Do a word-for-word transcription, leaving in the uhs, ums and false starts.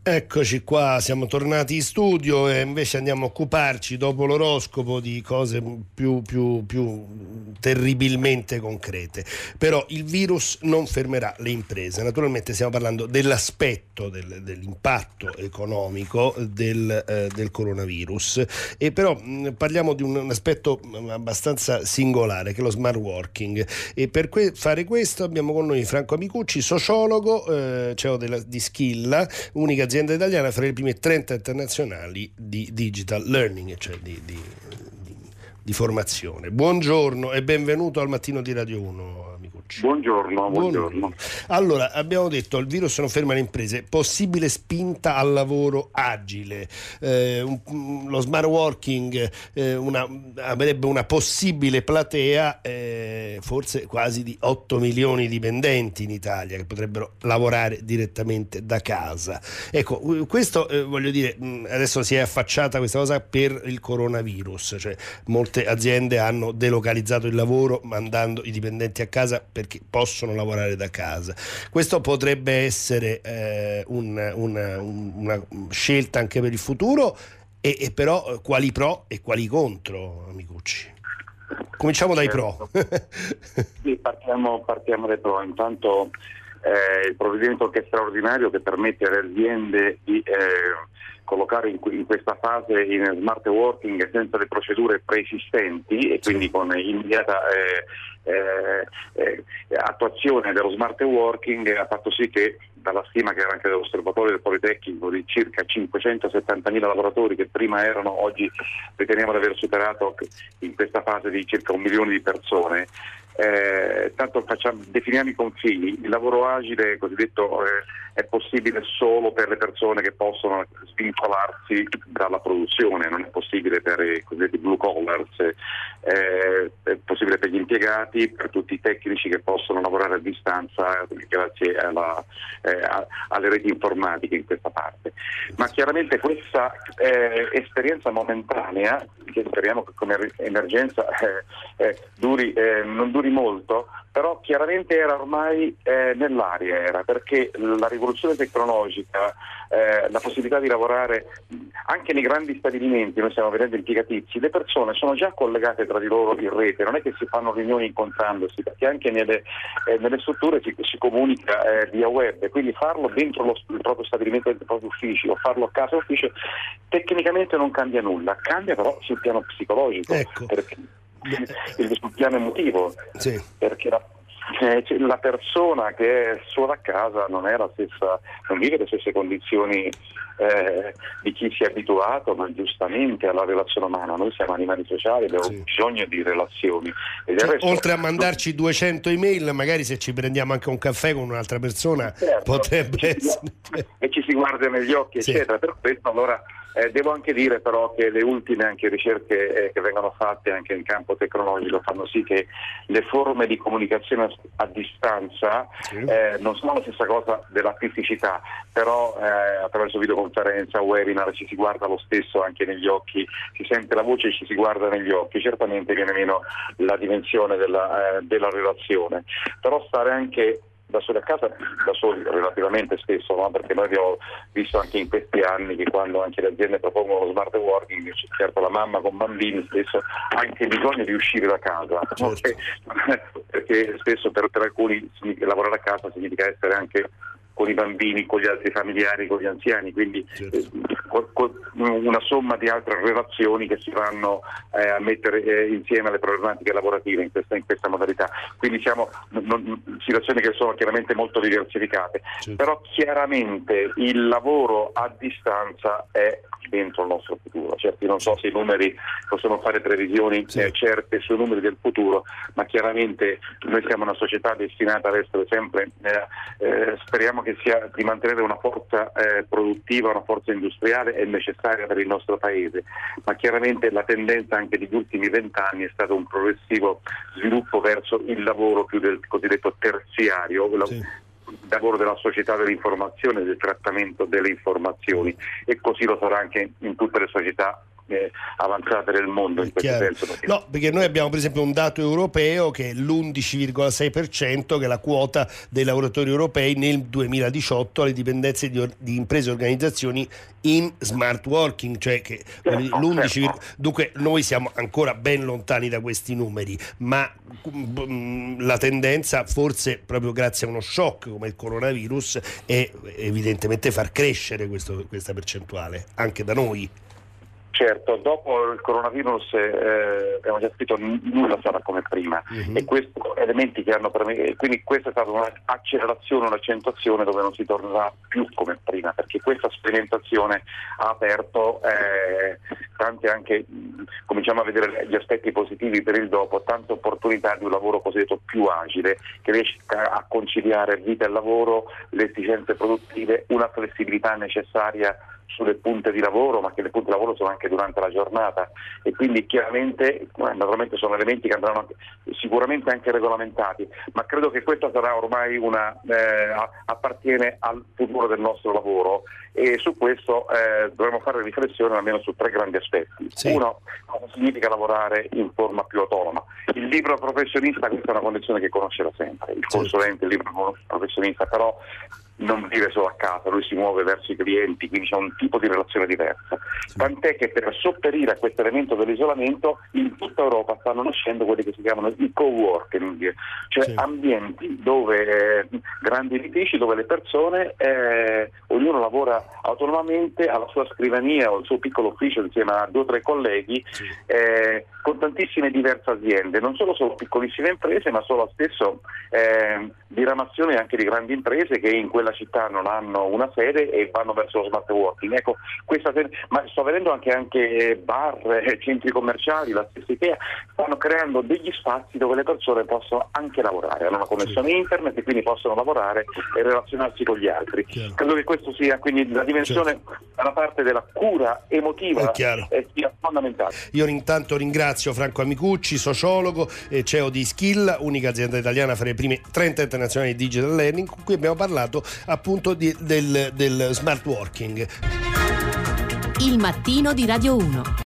Eccoci qua, siamo tornati in studio e invece andiamo a occuparci dopo l'oroscopo di cose più, più, più terribilmente concrete. Però il virus non fermerà le imprese. Naturalmente stiamo parlando dell'aspetto, del, dell'impatto economico del, eh, del coronavirus, e però mh, parliamo di un, un aspetto abbastanza singolare, che è lo smart working. E per que- fare questo abbiamo con noi Franco Amicucci, sociologo, eh, C E O della, di Skilla, unica azienda italiana fra le prime trenta internazionali di digital learning, cioè di, di, di, di formazione. Buongiorno e benvenuto al Mattino di Radio uno, Amicucci. Buongiorno, buongiorno. buongiorno. Allora, abbiamo detto il virus non ferma le imprese, possibile spinta al lavoro agile, eh, un, lo smart working eh, una, avrebbe una possibile platea, eh, forse quasi di otto milioni di dipendenti in Italia che potrebbero lavorare direttamente da casa. Ecco, questo eh, voglio dire, adesso si è affacciata questa cosa per il coronavirus, cioè molte aziende hanno delocalizzato il lavoro mandando i dipendenti a casa perché possono lavorare da casa. Questo potrebbe essere eh, un, una, una scelta anche per il futuro, e, e però quali pro e quali contro, Amicucci? Cominciamo dai certo. pro. Sì, partiamo, partiamo dai pro. Intanto eh, il provvedimento che è straordinario, che permette alle aziende di eh, collocare in, in questa fase in smart working senza le procedure preesistenti e quindi con immediata eh, eh, eh, attuazione dello smart working, ha fatto sì che, dalla stima che era anche dell'osservatorio del Politecnico, di circa cinquecentosettantamila lavoratori che prima erano, oggi riteniamo di aver superato in questa fase di circa un milione di persone. Eh, tanto facciamo, definiamo i confini. Il lavoro agile, cosiddetto, eh, è possibile solo per le persone che possono svincolarsi dalla produzione, non è possibile per i cosiddetti blue collars, eh, è possibile per gli impiegati, per tutti i tecnici che possono lavorare a distanza grazie alla, eh, a, alle reti informatiche in questa parte. Ma chiaramente questa eh, esperienza momentanea, che speriamo che come emergenza eh, eh, duri, eh, non duri molto, però chiaramente era ormai eh, nell'aria, era perché la rivoluzione tecnologica, eh, la possibilità di lavorare anche nei grandi stabilimenti, noi stiamo vedendo impiegatizi, le persone sono già collegate tra di loro in rete, non è che si fanno riunioni incontrandosi, perché anche nelle, eh, nelle strutture si, si comunica eh, via web, e quindi farlo dentro lo, il proprio stabilimento, dentro i propri uffici, o farlo a casa ufficio, tecnicamente non cambia nulla, cambia però sul piano psicologico, Ecco. perché sul piano emotivo, sì. perché la, eh, la persona che è sola a casa non è la stessa, non vive le stesse condizioni eh, di chi si è abituato, ma giustamente alla relazione umana. Noi siamo animali sociali, abbiamo sì. bisogno di relazioni. E cioè, resto, oltre a mandarci duecento email, magari se ci prendiamo anche un caffè con un'altra persona, certo, potrebbe e essere. Ci, e ci si guarda negli occhi, sì. eccetera. Per questo allora Eh, devo anche dire però che le ultime anche ricerche eh, che vengono fatte anche in campo tecnologico fanno sì che le forme di comunicazione a, a distanza sì. eh, non sono la stessa cosa della fisicità, però eh, attraverso videoconferenza, webinar ci si guarda lo stesso anche negli occhi, si sente la voce e ci si guarda negli occhi, certamente viene meno la dimensione della, eh, della relazione, però stare anche da soli a casa, da soli relativamente spesso, no? Perché noi abbiamo visto anche in questi anni che quando anche le aziende propongono lo smart working, certo la mamma con bambini spesso ha anche bisogno di uscire da casa, certo. Perché spesso per, per alcuni lavorare a casa significa essere anche con i bambini, con gli altri familiari, con gli anziani, quindi certo. eh, co- co- una somma di altre relazioni che si vanno eh, a mettere eh, insieme alle problematiche lavorative in questa, in questa modalità. Quindi siamo non, situazioni che sono chiaramente molto diversificate, certo. Però chiaramente il lavoro a distanza è dentro il nostro futuro. Certo, non so se i numeri, possiamo fare previsioni sì. eh, certe sui numeri del futuro, ma chiaramente noi siamo una società destinata ad essere sempre, eh, eh, speriamo che sia di mantenere una forza eh, produttiva, una forza industriale è necessaria per il nostro paese, ma chiaramente la tendenza anche degli ultimi vent'anni è stato un progressivo sviluppo verso il lavoro più del cosiddetto terziario, sì. lavoro della società dell'informazione, del trattamento delle informazioni, e così lo sarà anche in tutte le società eh, avanzate del mondo in questo senso. Perché... No, perché noi abbiamo per esempio un dato europeo che è l'undici virgola sei per cento, che è la quota dei lavoratori europei nel duemiladiciotto alle dipendenze di, or- di imprese e organizzazioni in smart working, cioè che certo, l'undici certo. Dunque noi siamo ancora ben lontani da questi numeri, ma mh, la tendenza, forse proprio grazie a uno shock come il coronavirus, è evidentemente far crescere questo, questa percentuale anche da noi. Certo, dopo il coronavirus eh, abbiamo già scritto nulla sarà come prima, uh-huh. e questi elementi che hanno permesso, quindi questa è stata un'accelerazione, un'accentuazione dove non si tornerà più come prima, perché questa sperimentazione ha aperto eh, tante anche, cominciamo a vedere gli aspetti positivi per il dopo, tante opportunità di un lavoro cosiddetto più agile, che riesca a conciliare vita e lavoro, le esigenze produttive, una flessibilità necessaria sulle punte di lavoro, ma che le punte di lavoro sono anche durante la giornata, e quindi chiaramente naturalmente sono elementi che andranno anche, sicuramente anche regolamentati, ma credo che questa sarà ormai una eh, appartiene al futuro del nostro lavoro, e su questo eh, dovremo fare riflessione almeno su tre grandi aspetti. Sì. Uno, cosa significa lavorare in forma più autonoma? Il libero professionista, questa è una condizione che conosce da sempre, il consulente, il libero professionista, però non vive solo a casa, lui si muove verso i clienti, quindi c'è un tipo di relazione diversa. Sì. Tant'è che per sopperire a questo elemento dell'isolamento in tutta Europa stanno nascendo quelli che si chiamano i co-working, cioè sì. ambienti dove eh, grandi edifici dove le persone eh, ognuno lavora autonomamente alla sua scrivania o al suo piccolo ufficio insieme a due o tre colleghi, sì. eh, con tantissime diverse aziende, non solo solo piccolissime imprese, ma solo spesso eh, diramazioni anche di grandi imprese che in quella città non hanno una sede e vanno verso lo smart working. Ecco, questa, ma sto vedendo anche, anche bar, centri commerciali, la stessa Ikea, stanno creando degli spazi dove le persone possono anche lavorare, hanno una connessione sì. internet e quindi possono lavorare e relazionarsi con gli altri. Chiaro. Credo che questo sia, quindi la dimensione certo. dalla parte della cura emotiva è sia fondamentale. Io intanto ringrazio Franco Amicucci, sociologo e C E O di Skill, unica azienda italiana fra le prime trenta internazionali di digital learning, con cui abbiamo parlato appunto di, del, del smart working. Il mattino di Radio uno.